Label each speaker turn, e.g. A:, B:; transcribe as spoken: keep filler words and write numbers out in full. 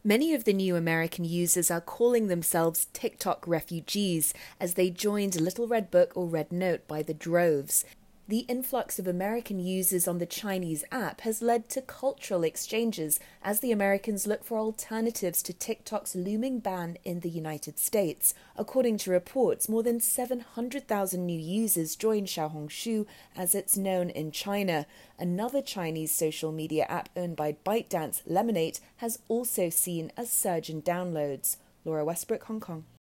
A: Many of the new American users are calling themselves TikTok refugees as they joined Little Red Book or Red Note by the droves. The influx of American users on the Chinese app has led to cultural exchanges as the Americans look for alternatives to TikTok's looming ban in the United States. According to reports, more than seven hundred thousand new users joined Xiaohongshu, as it's known in China. Another Chinese social media app owned by ByteDance, Lemonade, has also seen a surge in downloads. Laura Westbrook, Hong Kong.